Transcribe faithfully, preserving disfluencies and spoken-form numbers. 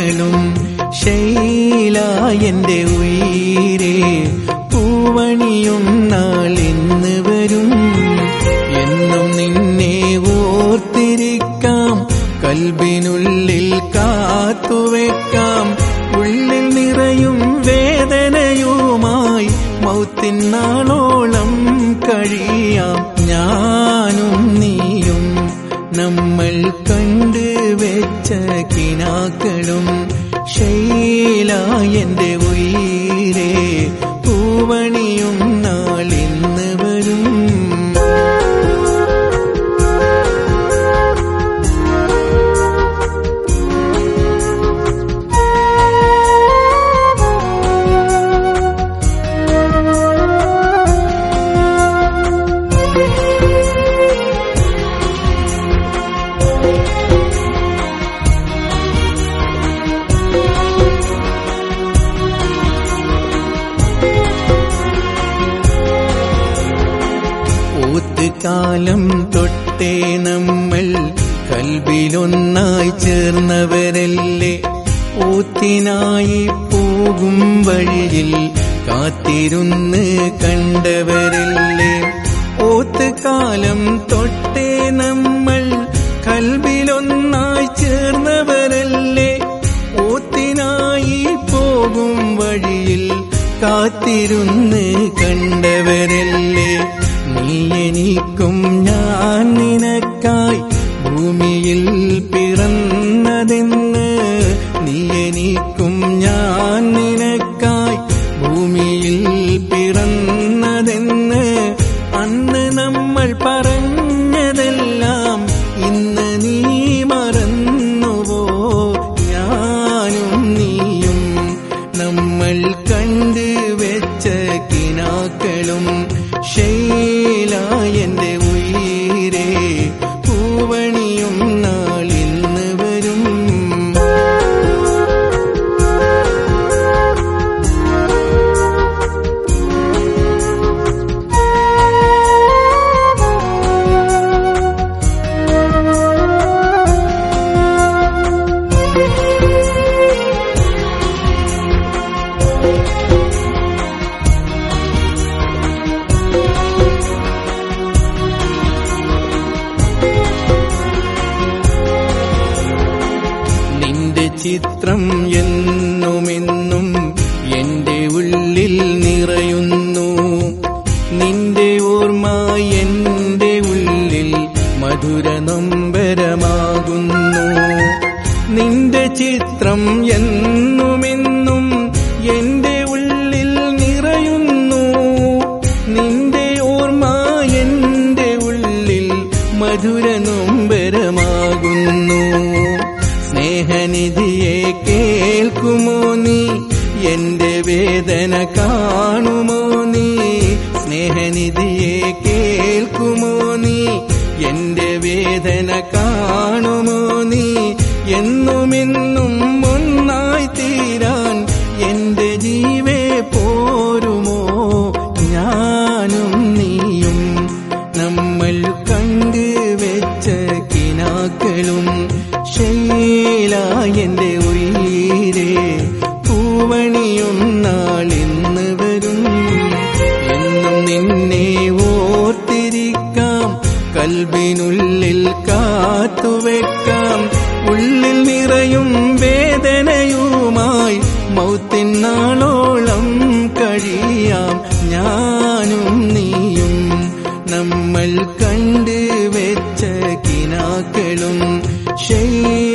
കിനാക്കളും ശൈല എന്റെ ഉയിരേ പൂവണിയും നാളിന്ന് വരും. എന്നും നിന്നെ ഓർത്തിരിക്കാം, കൽബിനുള്ളിൽ കാത്തുവെക്കാം. ഉള്ളിൽ നിറയും വേദനയുമായി മൗത്തിൻ നാളോളം കഴിയാം. ഞാനും നീയും നമ്മൾ കണ്ടുവെച്ച കിനാക്കളും ശൈല എന്റെ ഉയിരേ പൂവണിയും നാളിന്ന് വരും. കാലം തൊട്ടേ നമ്മൾ കൽബിലൊന്നായി ചേർന്നവരല്ലേ. ഊത്തിനായി പോകും വഴിയിൽ കാത്തിരുന്ന് കണ്ടവരല്ലേ. ഓത്തുകാലം തൊട്ടേ നമ്മൾ കൽബിലൊന്നായി ചേർന്നവരല്ലേ. ഊത്തിനായി പോകും വഴിയിൽ കാത്തിരുന്ന് കണ്ടവരല്ലേ. നീ എനിക്കും ഞാൻ നിനക്കായി ഭൂമിയിൽ പിറന്നതെന്ന്. നീ എനിക്കും ഞാൻ നിനക്കായി ഭൂമിയിൽ പിറന്നതെന്ന്. അന്ന് നമ്മൾ പറഞ്ഞതെല്ലാം ഇന്ന് നീ മറന്നുവോ? ഞാനും നീയും നമ്മൾ കണ്ടുവെച്ച കിനാക്കളും ശൈല എന്റെ ഉയിരേ പൂവണിയും നാളിന്ന് വരും. ചിത്രം എന്നുമെന്നും എന്റെ ഉള്ളിൽ നിറയുന്നു. നിന്റെ ഓർമ്മ എന്റെ ഉള്ളിൽ മധുര നൊമ്പരമാകുന്നു. നിന്റെ ചിത്രം എന്നുമെന്നും എന്റെ ഉള്ളിൽ നിറയുന്നു. നിന്റെ ഓർമ്മ എന്റെ ഉള്ളിൽ മധുര നൊമ്പരമാകുന്നു. സ്നേഹനിധിയെ കേൾക്കുമോ നീ? എന്റെ വേദന കാണുമോ നീ? സ്നേഹനിധിയെ കേൾക്കുമോ നീ? എന്റെ വേദന കാണുമോ നീ? എന്നുമെന്നും ഒന്നായി തീരാൻ എന്റെ ജീവേ പോരുമോ? ഞാനും നീയും നമ്മൾ കണ്ടുവെച്ച കിനാക്കളും ശൈല എന്റെ ഉയിരേ പൂവണിയും നാളിന്ന് വരും. എന്നും നിന്നെ ഓർത്തിരിക്കാം, കൽബിനുള്ളിൽ കാത്തുവെക്കാം. ഉള്ളിൽ നിറയും വേദനയുമായി മൗത്തിൻ നാളോളം കഴിയാം. ഞാനും നീയും നമ്മൾ കണ്ടുവെച്ച കിനാക്കളും ശൈല